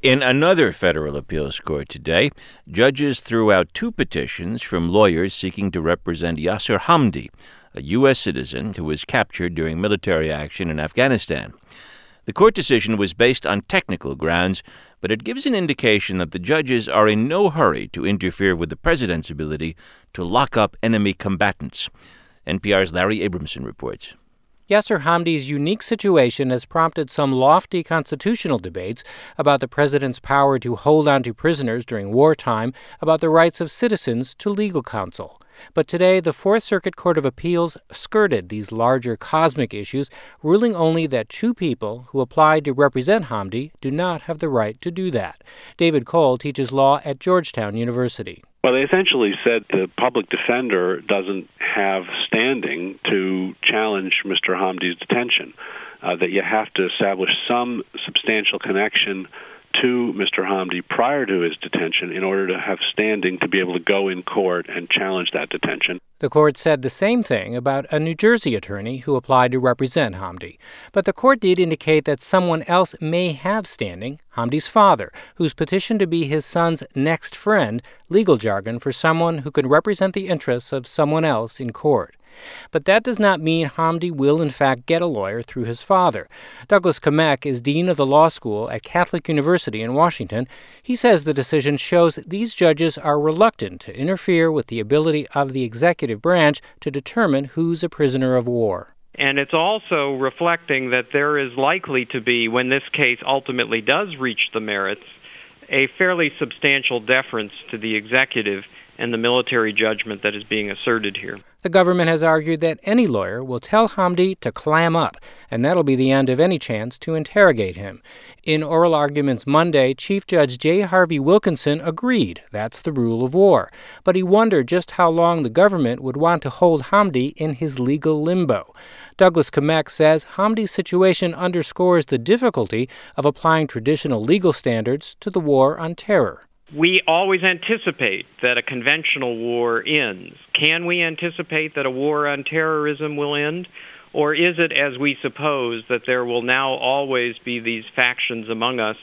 In another federal appeals court today, judges threw out two petitions from lawyers seeking to represent Yasir Hamdi, a U.S. citizen who was captured during military action in Afghanistan. The court decision was based on technical grounds, but it gives an indication that the judges are in no hurry to interfere with the president's ability to lock up enemy combatants. NPR's Larry Abramson reports. Yasir Hamdi's unique situation has prompted some lofty constitutional debates about the president's power to hold on to prisoners during wartime, about the rights of citizens to legal counsel. But today, the Fourth Circuit Court of Appeals skirted these larger cosmic issues, ruling only that two people who applied to represent Hamdi do not have the right to do that. David Cole teaches law at Georgetown University. Well, they essentially said the public defender doesn't have standing to challenge Mr. Hamdi's detention, that you have to establish some substantial connection to Mr. Hamdi prior to his detention in order to have standing to be able to go in court and challenge that detention. The court said the same thing about a New Jersey attorney who applied to represent Hamdi. But the court did indicate that someone else may have standing, Hamdi's father, who's petitioned to be his son's next friend, legal jargon for someone who can represent the interests of someone else in court. But that does not mean Hamdi will, in fact, get a lawyer through his father. Douglas Kamek is dean of the law school at Catholic University in Washington. He says the decision shows these judges are reluctant to interfere with the ability of the executive branch to determine who's a prisoner of war. And it's also reflecting that there is likely to be, when this case ultimately does reach the merits, a fairly substantial deference to the executive and the military judgment that is being asserted here. The government has argued that any lawyer will tell Hamdi to clam up, and that'll be the end of any chance to interrogate him. In oral arguments Monday, Chief Judge J. Harvey Wilkinson agreed that's the rule of war, but he wondered just how long the government would want to hold Hamdi in his legal limbo. Douglas Kamek says Hamdi's situation underscores the difficulty of applying traditional legal standards to the war on terror. We always anticipate that a conventional war ends. Can we anticipate that a war on terrorism will end? Or is it, as we suppose, that there will now always be these factions among us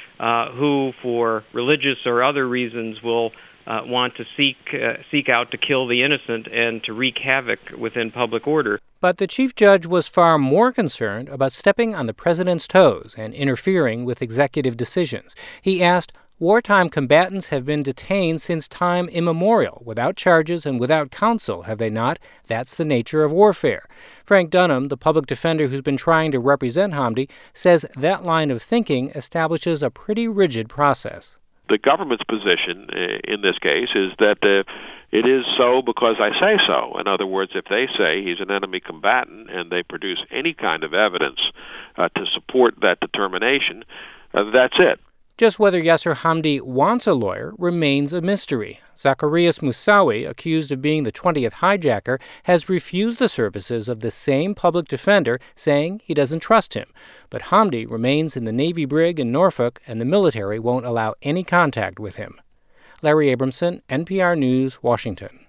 who, for religious or other reasons, will want to seek out to kill the innocent and to wreak havoc within public order? But the chief judge was far more concerned about stepping on the president's toes and interfering with executive decisions. He asked, wartime combatants have been detained since time immemorial, without charges and without counsel, have they not? That's the nature of warfare. Frank Dunham, the public defender who's been trying to represent Hamdi, says that line of thinking establishes a pretty rigid process. The government's position in this case is that it is so because I say so. In other words, if they say he's an enemy combatant and they produce any kind of evidence to support that determination, that's it. Just whether Yasir Hamdi wants a lawyer remains a mystery. Zacarias Moussaoui, accused of being the 20th hijacker, has refused the services of the same public defender, saying he doesn't trust him. But Hamdi remains in the Navy brig in Norfolk, and the military won't allow any contact with him. Larry Abramson, NPR News, Washington.